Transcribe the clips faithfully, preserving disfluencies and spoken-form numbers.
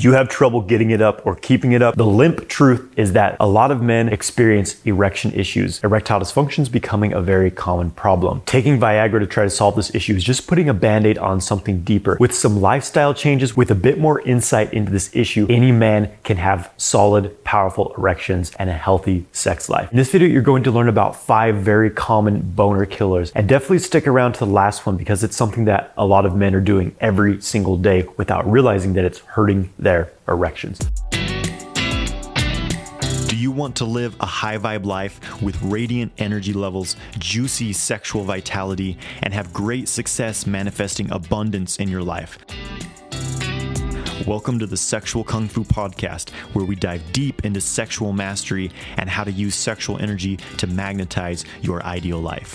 Do you have trouble getting it up or keeping it up? The limp truth is that a lot of men experience erection issues. Erectile dysfunction is becoming a very common problem. Taking Viagra to try to solve this issue is just putting a band-aid on something deeper. With some lifestyle changes, with a bit more insight into this issue, any man can have solid, powerful erections and a healthy sex life. In this video, you're going to learn about five very common boner killers, and definitely stick around to the last one because it's something that a lot of men are doing every single day without realizing that it's hurting their erections. Do you want to live a high vibe life with radiant energy levels, juicy sexual vitality, and have great success manifesting abundance in your life? Welcome to the Sexual Kung Fu Podcast, where we dive deep into sexual mastery and how to use sexual energy to magnetize your ideal life.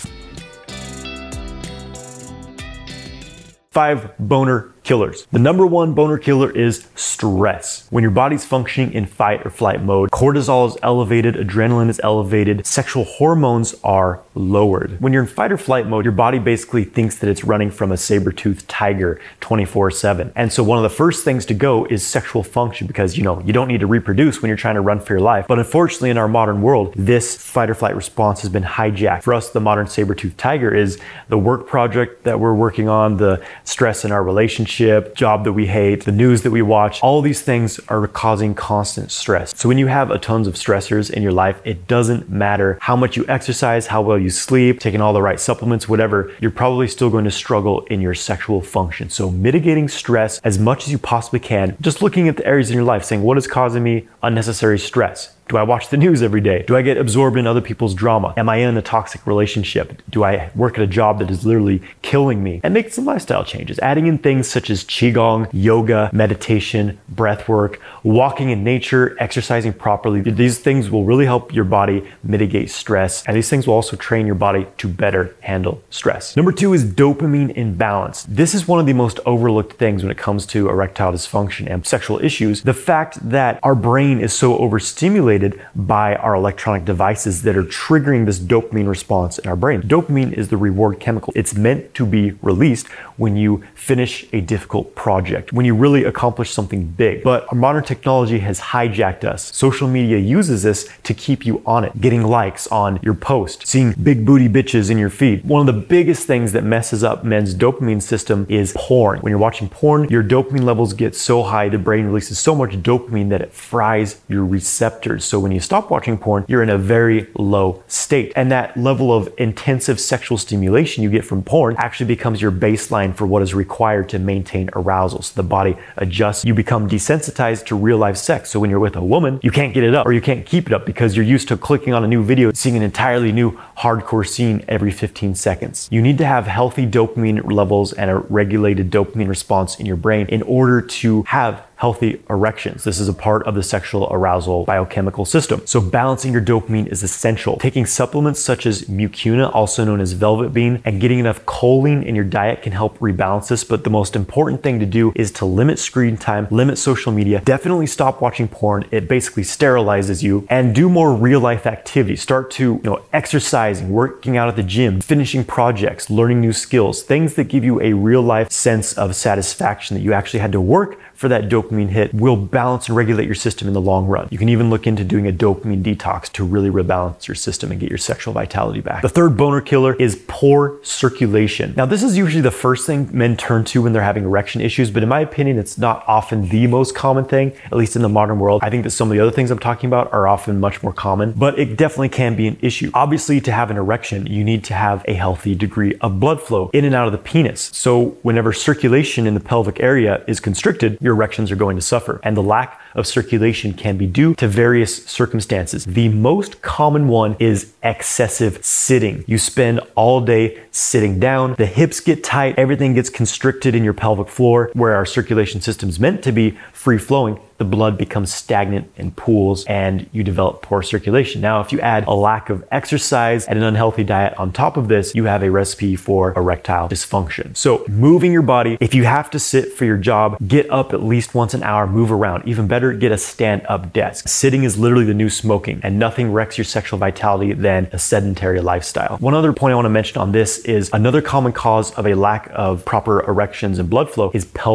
Five boner killers. The number one boner killer is stress. When your body's functioning in fight or flight mode, cortisol is elevated, adrenaline is elevated, sexual hormones are lowered. When you're in fight or flight mode, your body basically thinks that it's running from a saber-toothed tiger twenty-four seven. And so one of the first things to go is sexual function, because you know, you don't need to reproduce when you're trying to run for your life. But unfortunately in our modern world, this fight or flight response has been hijacked. For us, the modern saber-toothed tiger is the work project that we're working on, the stress in our relationship, job that we hate, the news that we watch. All these things are causing constant stress. So when you have a tons of stressors in your life, it doesn't matter how much you exercise, how well you sleep, taking all the right supplements, whatever, you're probably still going to struggle in your sexual function. So mitigating stress as much as you possibly can, just looking at the areas in your life saying, what is causing me unnecessary stress? Do I watch the news every day? Do I get absorbed in other people's drama? Am I in a toxic relationship? Do I work at a job that is literally killing me? And make some lifestyle changes, adding in things such as qigong, yoga, meditation, breath work, walking in nature, exercising properly. These things will really help your body mitigate stress, and these things will also train your body to better handle stress. Number two is dopamine imbalance. This is one of the most overlooked things when it comes to erectile dysfunction and sexual issues. The fact that our brain is so overstimulated by our electronic devices that are triggering this dopamine response in our brain. Dopamine is the reward chemical. It's meant to be released when you finish a difficult project, when you really accomplish something big. But our modern technology has hijacked us. Social media uses this to keep you on it, getting likes on your post, seeing big booty bitches in your feed. One of the biggest things that messes up men's dopamine system is porn. When you're watching porn, your dopamine levels get so high, the brain releases so much dopamine that it fries your receptors. So when you stop watching porn, you're in a very low state. And that level of intensive sexual stimulation you get from porn actually becomes your baseline for what is required to maintain arousal. So the body adjusts, you become desensitized to real life sex. So when you're with a woman, you can't get it up or you can't keep it up because you're used to clicking on a new video, seeing an entirely new hardcore scene every fifteen seconds. You need to have healthy dopamine levels and a regulated dopamine response in your brain in order to have healthy erections. This is a part of the sexual arousal biochemical system. So balancing your dopamine is essential. Taking supplements such as mucuna, also known as velvet bean, and getting enough choline in your diet can help rebalance this. But the most important thing to do is to limit screen time, limit social media, definitely stop watching porn. It basically sterilizes you, and do more real life activities. Start to, you know, exercising, working out at the gym, finishing projects, learning new skills, things that give you a real life sense of satisfaction that you actually had to work for that dopamine hit will balance and regulate your system in the long run. You can even look into doing a dopamine detox to really rebalance your system and get your sexual vitality back. The third boner killer is poor circulation. Now, this is usually the first thing men turn to when they're having erection issues, but in my opinion, it's not often the most common thing, at least in the modern world. I think that some of the other things I'm talking about are often much more common, but it definitely can be an issue. Obviously, to have an erection, you need to have a healthy degree of blood flow in and out of the penis. So whenever circulation in the pelvic area is constricted, your erections are going to suffer. And the lack of circulation can be due to various circumstances. The most common one is excessive sitting. You spend all day sitting down, the hips get tight, everything gets constricted in your pelvic floor where our circulation system is meant to be free flowing. The blood becomes stagnant and pools and you develop poor circulation. Now, if you add a lack of exercise and an unhealthy diet on top of this, you have a recipe for erectile dysfunction. So moving your body, if you have to sit for your job, get up at least once an hour, move around. Even better, get a stand-up desk. Sitting is literally the new smoking, and nothing wrecks your sexual vitality than a sedentary lifestyle. One other point I want to mention on this is another common cause of a lack of proper erections and blood flow is pelvic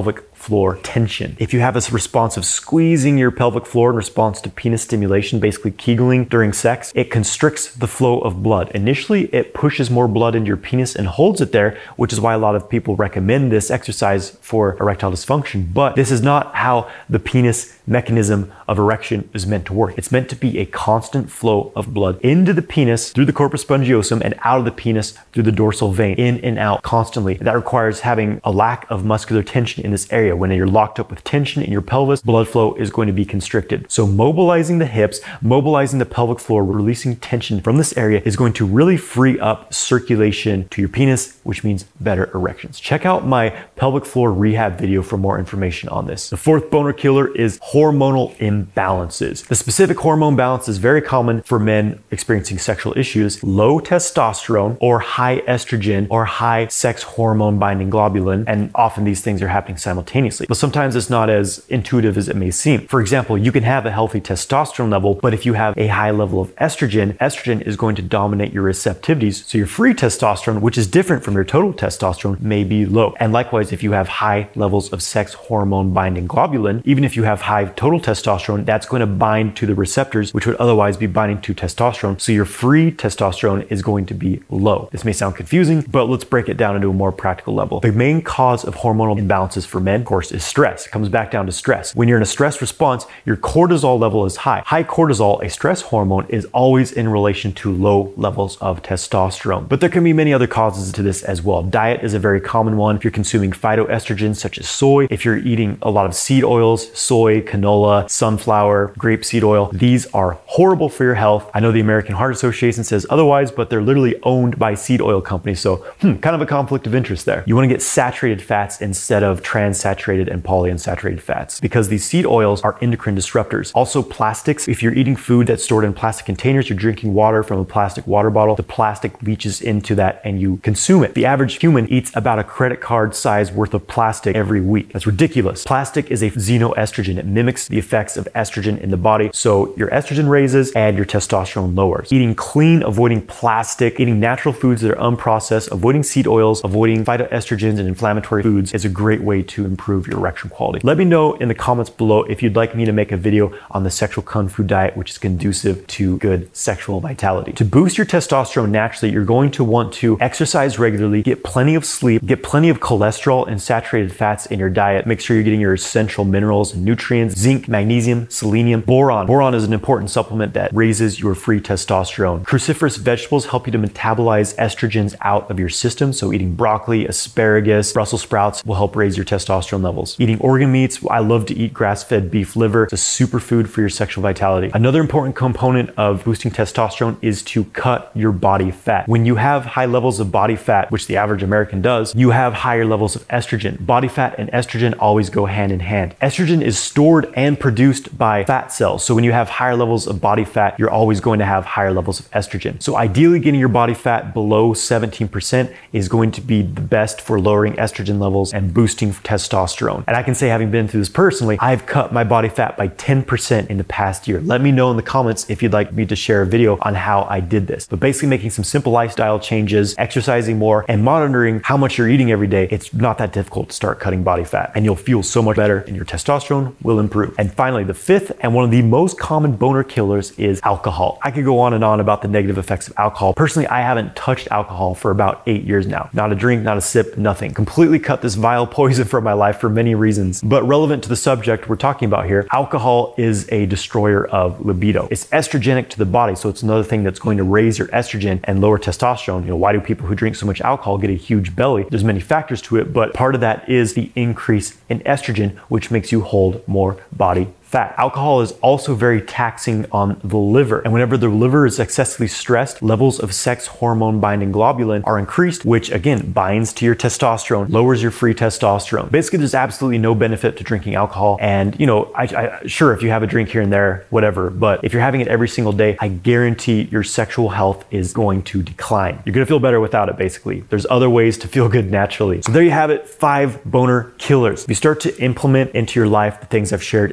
floor tension. If you have a response of squeezing your pelvic floor in response to penis stimulation, basically Kegling during sex, it constricts the flow of blood. Initially, it pushes more blood into your penis and holds it there, which is why a lot of people recommend this exercise for erectile dysfunction. But this is not how the penis mechanism of erection is meant to work. It's meant to be a constant flow of blood into the penis through the corpus spongiosum and out of the penis through the dorsal vein, in and out constantly. That requires having a lack of muscular tension in this area. When you're locked up with tension in your pelvis, blood flow is going to be constricted. So mobilizing the hips, mobilizing the pelvic floor, releasing tension from this area is going to really free up circulation to your penis, which means better erections. Check out my pelvic floor rehab video for more information on this. The fourth boner killer is hormonal imbalances. The specific hormone balance is very common for men experiencing sexual issues. Low testosterone or high estrogen or high sex hormone binding globulin, and often these things are happening simultaneously. But sometimes it's not as intuitive as it may seem. For example, you can have a healthy testosterone level, but if you have a high level of estrogen, estrogen is going to dominate your receptivities. So your free testosterone, which is different from your total testosterone, may be low. And likewise, if you have high levels of sex hormone binding globulin, even if you have high total testosterone, that's going to bind to the receptors, which would otherwise be binding to testosterone. So your free testosterone is going to be low. This may sound confusing, but let's break it down into a more practical level. The main cause of hormonal imbalances for men, of course, is stress. It comes back down to stress. When you're in a stress response, your cortisol level is high. High cortisol, a stress hormone, is always in relation to low levels of testosterone. But there can be many other causes to this as well. Diet is a very common one. If you're consuming phytoestrogens such as soy, if you're eating a lot of seed oils, soy, canola, sunflower, grapeseed oil, these are horrible for your health. I know the American Heart Association says otherwise, but they're literally owned by seed oil companies. So hmm, kind of a conflict of interest there. You want to get saturated fats instead of trans-saturated and polyunsaturated fats because these seed oils are endocrine disruptors. Also plastics. If you're eating food that's stored in plastic containers, you're drinking water from a plastic water bottle, the plastic leaches into that and you consume it. The average human eats about a credit card size worth of plastic every week. That's ridiculous. Plastic is a xenoestrogen. It mimics the effects of estrogen in the body. So your estrogen raises and your testosterone lowers. Eating clean, avoiding plastic, eating natural foods that are unprocessed, avoiding seed oils, avoiding phytoestrogens and inflammatory foods is a great way to improve your erection quality. Let me know in the comments below if you'd like me to make a video on the sexual kung fu diet, which is conducive to good sexual vitality. To boost your testosterone naturally, you're going to want to exercise regularly, get plenty of sleep, get plenty of cholesterol and saturated fats in your diet. Make sure you're getting your essential minerals and nutrients, zinc, magnesium, selenium, boron. Boron is an important supplement that raises your free testosterone. Cruciferous vegetables help you to metabolize estrogens out of your system. So eating broccoli, asparagus, Brussels sprouts will help raise your testosterone levels. Eating organ meats. I love to eat grass-fed beef liver. It's a superfood for your sexual vitality. Another important component of boosting testosterone is to cut your body fat. When you have high levels of body fat, which the average American does, you have higher levels of estrogen. Body fat and estrogen always go hand in hand. Estrogen is stored and produced by fat cells. So when you have higher levels of body fat, you're always going to have higher levels of estrogen. So ideally getting your body fat below seventeen percent is going to be the best for lowering estrogen levels and boosting testosterone. And I can say, having been through this personally, I've cut my body fat by ten percent in the past year. Let me know in the comments if you'd like me to share a video on how I did this. But basically making some simple lifestyle changes, exercising more, and monitoring how much you're eating every day, it's not that difficult to start cutting body fat. And you'll feel so much better and your testosterone will improve. And finally, the fifth and one of the most common boner killers is alcohol. I could go on and on about the negative effects of alcohol. Personally, I haven't touched alcohol for about eight years now. Not a drink, not a sip, nothing. Completely cut this vile poison from my life for many reasons. But relevant to the subject we're talking about here, alcohol is a destroyer of libido. It's estrogenic to the body, so it's another thing that's going to raise your estrogen and lower testosterone. You know, why do people who drink so much alcohol get a huge belly? There's many factors to it, but part of that is the increase in estrogen, which makes you hold more body fat. Alcohol is also very taxing on the liver. And whenever the liver is excessively stressed, levels of sex hormone binding globulin are increased, which again binds to your testosterone, lowers your free testosterone. Basically, there's absolutely no benefit to drinking alcohol. And you know, I, I, sure, if you have a drink here and there, whatever, but if you're having it every single day, I guarantee your sexual health is going to decline. You're gonna feel better without it, basically. There's other ways to feel good naturally. So there you have it, five boner killers. If you start to implement into your life the things I've shared in this video,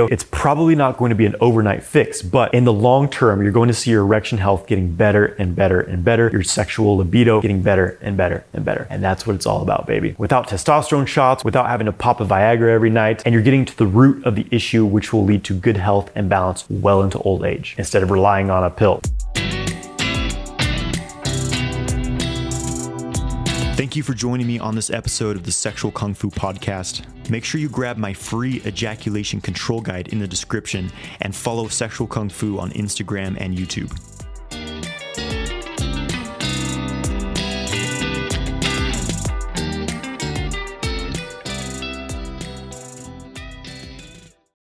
video, it's probably not going to be an overnight fix, but in the long term, you're going to see your erection health getting better and better and better, your sexual libido getting better and better and better. And that's what it's all about, baby. Without testosterone shots, without having to pop a Viagra every night, and you're getting to the root of the issue, which will lead to good health and balance well into old age, instead of relying on a pill. Thank you for joining me on this episode of the Sexual Kung Fu Podcast. Make sure you grab my free ejaculation control guide in the description and follow Sexual Kung Fu on Instagram and YouTube.